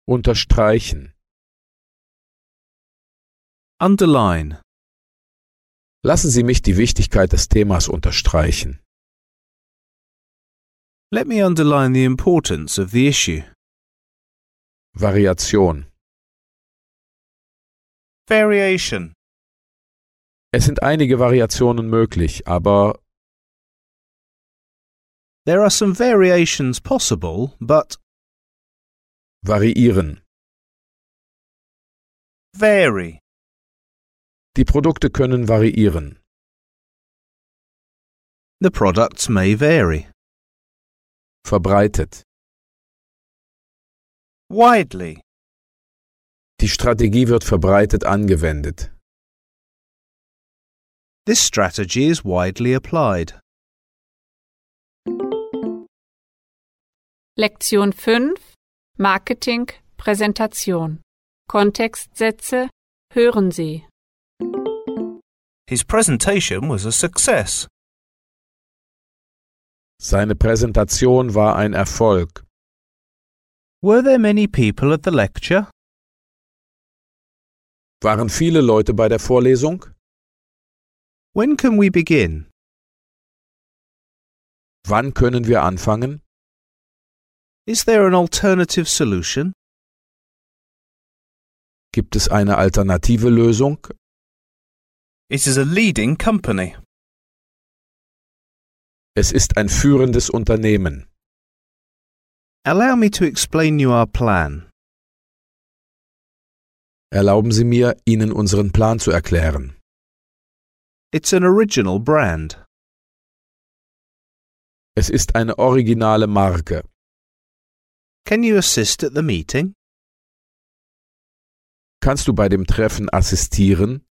Unterstreichen. Underline. Lassen Sie mich die Wichtigkeit des Themas unterstreichen. Let me underline the importance of the issue. Variation. Variation. Es sind einige Variationen möglich, aber There are some variations possible, but variieren. vary. Die Produkte können variieren. The products may vary. Verbreitet. Widely. Die Strategie wird verbreitet angewendet. This strategy is widely applied. Lektion 5 Marketing Präsentation Kontextsätze hören Sie. His presentation was a success. Seine Präsentation war ein Erfolg. Were there many people at the lecture? Waren viele Leute bei der Vorlesung? When can we begin? Wann können wir anfangen? Is there an alternative solution? Gibt es eine alternative Lösung? It is a leading company. Es ist ein führendes Unternehmen. Allow me to explain you our plan. Erlauben Sie mir, Ihnen unseren Plan zu erklären. It's an original brand. Es ist eine originale Marke. Can you assist at the meeting? Kannst du bei dem Treffen assistieren?